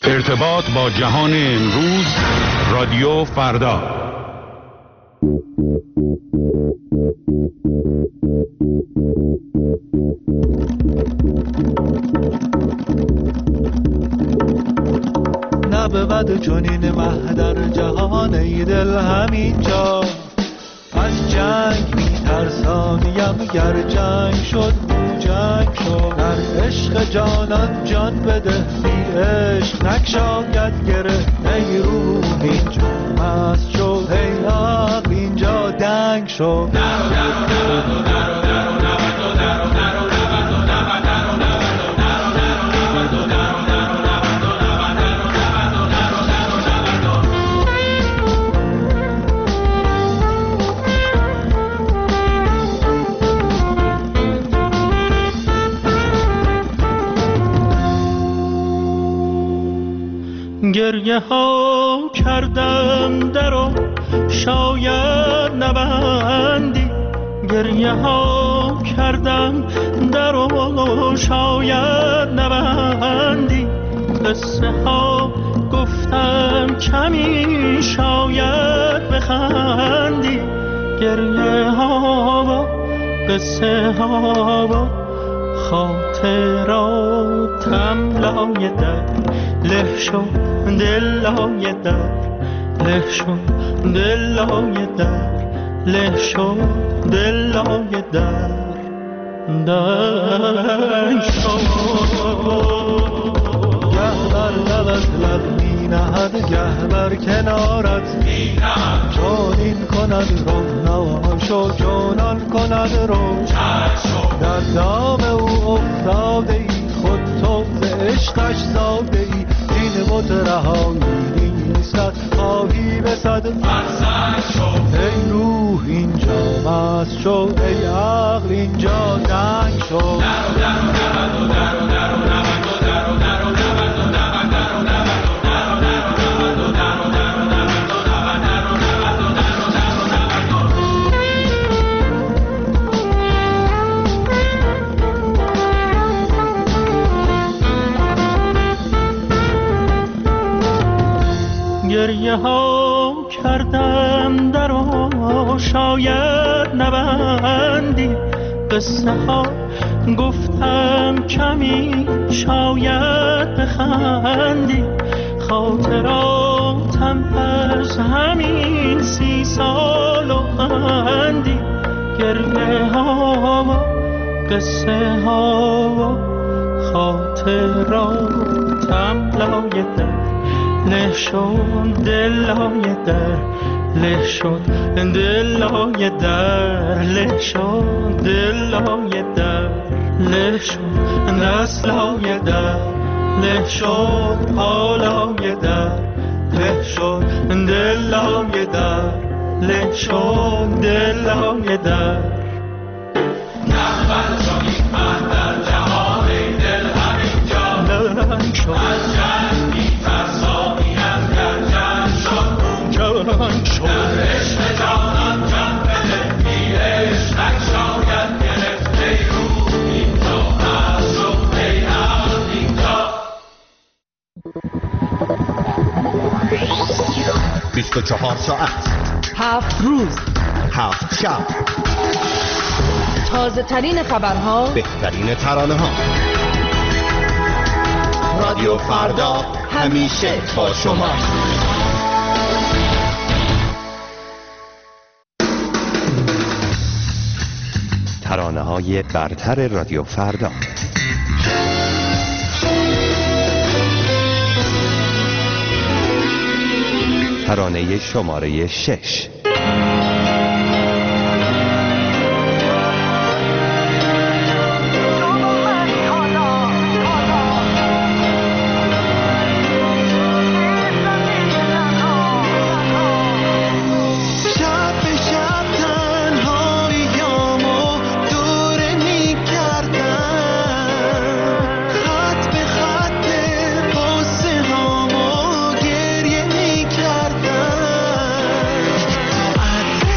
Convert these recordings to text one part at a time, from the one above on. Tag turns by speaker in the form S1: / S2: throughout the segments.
S1: ارتباط با جهان امروز، رادیو فردا.
S2: نبود چنین مه در جهان ای دل همینجا، از جنگ میترسانیم گر جنگ شد او جنگ شد. در عشق جانان جان بده، بی عشق نگشاید گره. ای روح اینجا مست شد، ای عقل اینجا دنگ شد.
S3: گریه ها کردم درو شاید نبندی، گریه ها کردم درو شاید نبندی. قصه ها گفتم کمی شاید بخندی، گریه ها و قصه ها و خاطراتم لای در له شد. دل لای در له شد، دل لای در له شد، دل لای در دنگ شد.
S2: گه بر لبت لب می نهد، گه بر کنارت می نهد. چون این کند رو نواشو، چونان کند رو در دام او افتاده ای. خود تو ز عشقش زاده ای، این بت رهایی نیستت. خواهی به صد فرسنگ شد، ای روح اینجا مست شد، ای عقل اینجا دنگ شد.
S3: گریه ها کردم درو شاید نبندی، قصه ها گفتم کمی شاید بخندی. خاطراتم از همین 30 سال و اندی، گریه ها و قصه ها و خاطراتم لای در له شد. دل لای در له شد، دل لای در له شد، دل لای در له شد. دست لای در له شد، پا لای در له شد. دل لای در له شد، دل لای در.
S2: نبود چنین مه در جهان ای دل همینجا،
S3: دنگ شد.
S2: از جنگ میترسانیم گر جنگ شد او جنگ شد. در عشق جانان جان بده، بی عشق نگشاید گرفت. ای روح اینجا مست شد، ای عقل اینجا.
S4: 24 ساعت،
S5: 7 روز،
S4: 7 شب،
S5: تازه ترین خبرها،
S4: بهترین ترانه ها. رادیو فردا همیشه با شما. ترانه های برتر رادیو فردا. ترانه شماره 6.
S2: از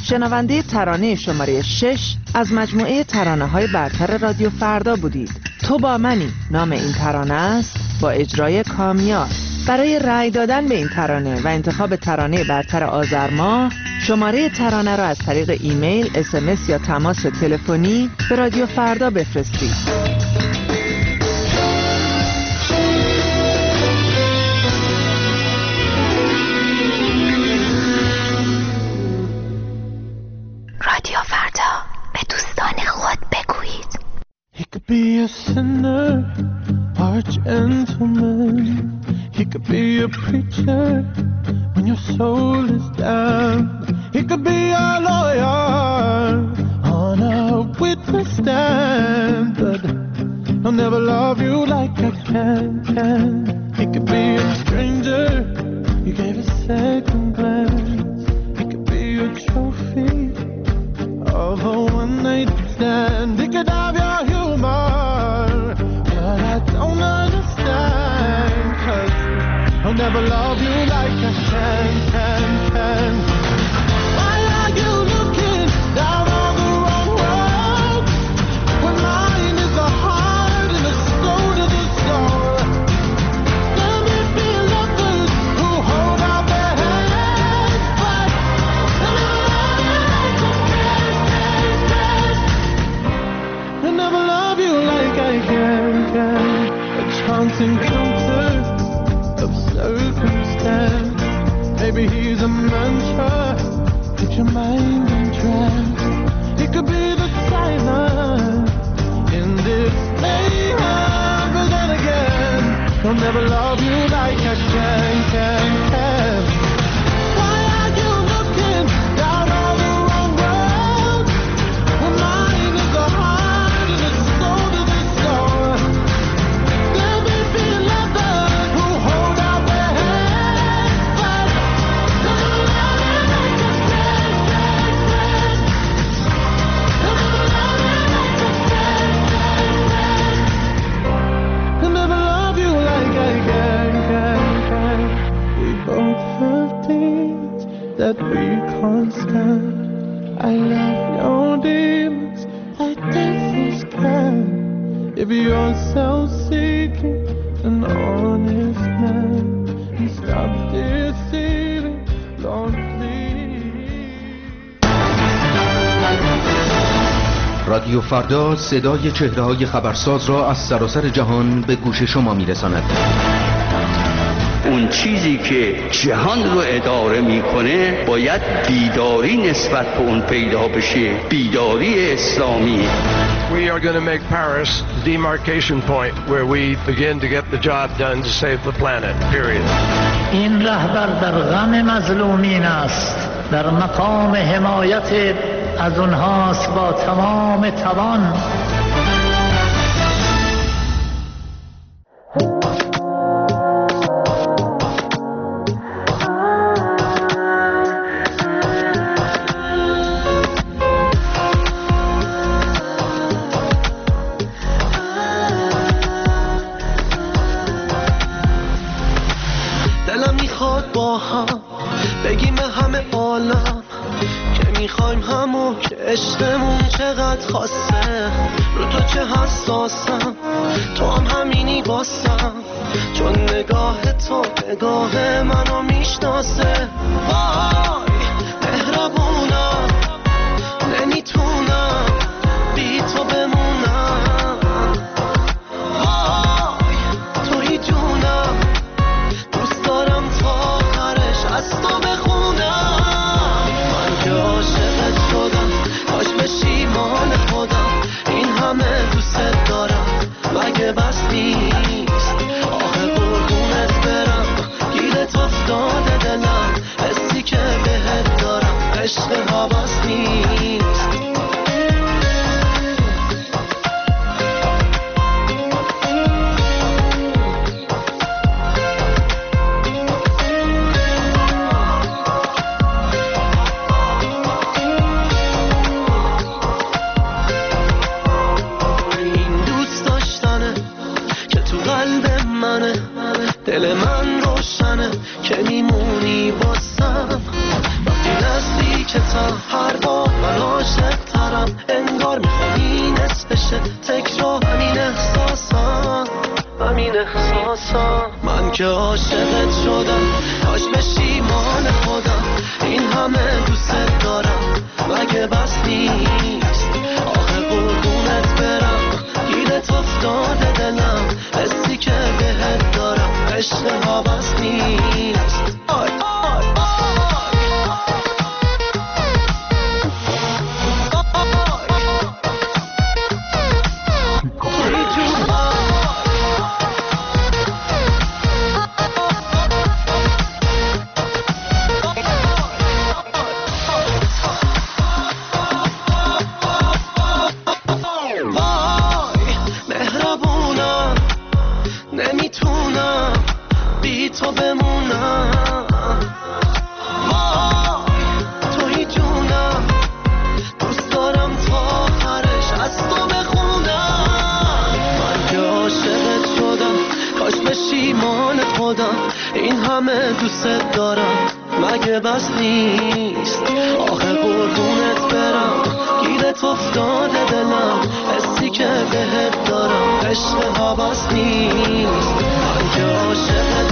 S5: شنونده ترانه شماره 6 از مجموعه ترانه‌های برتر رادیو فردا بودید. تو با منی نام این ترانه است با اجرای کامیار. برای رأی دادن به این ترانه و انتخاب ترانه برتر آذر ماه شماره ترانه را از طریق ایمیل، SMS یا تماس تلفنی به رادیو فردا بفرستید.
S6: رادیو فردا به دوستان خود بگویید.
S2: He could be a sinner or a gentleman. He could be a preacher when your soul is down. He could be a lawyer on a witness stand, but I'll never love you like I can. He could be a stranger you gave a second glance. He could be a trophy of a one-night stand. He could have your humor, but I don't understand, 'cause I'll never love you like I can. Why are you looking down on the wrong road when mine is the heart and the soul to the soul? Let me be lovers who hold out their hands, but I'll never love you like I can. A chance encounter of circumstance. Maybe he's a mantra, put your mind in trance. He could be the silence in this mayhem, but then again, I'll never love you like I can. Why are you looking down on the wrong road when mine is the heart and the soul to the soul? Let me be lovers who hold out their hands, but I'll never love you like I can. I'll never love you like I can. We both have things that we can't stand. I love your demons like devils can. If you're self-seeking, an honest man, and stop deceiving, Lord, please.
S7: رادیو فردا صدای چهره‌های خبرساز را از سراسر جهان به گوش شما می‌رساند.
S8: اون چیزی که جهان رو اداره میکنه باید بیداری نسبت به اون پیدا بشه، بیداری اسلامی.
S9: We are going to make Paris the demarcation point where we begin to get the job done to save the planet, period.
S3: این رهبر در غم مظلومین است، در مقام حمایت از اونهاست با تمام توان.
S2: دلم میخواد با هم بگیم همه عالم که میخوایم همون که عشقمون چقدر خاصه. رو تو چه حساسم، تو هم همینی باسم، چون نگاه تو نگاه منو میشناسه. وای مهربونم، نمیتونم بی تو بمونم. وای توی جونم، دوست دارم تا آخرش از تو بخونم. من که عاشقت شدم، کاش بشی مال خودم. این همه دوست دارم مگه بس نیست؟ آخه قربونت برم، گیرت افتاده دلم. حسی که بهت دارم عشق حواس نیست. دل من روشنه که میمونی باسم وقتی نزدیکتم. هر شناسم. من که عاشقت شدم کاش بشی ایمان خودم. این همه دوست دارم مگه بس نیست؟ آخه قربونت برم گیرت افتاده دلم. حسی که بهت دارم عشق ها بس نیست. تو بمونم وای توی جونم دوست دارم تا آخرش از تو بخونم. من که عاشقت شدم کاش بشی ایمان خودم. این همه دوست دارم مگه بس نیست؟ آخه قربونت برم گیرت افتاده دلم. حسی که بهت دارم عشق ها بس نیست. من که عاشقت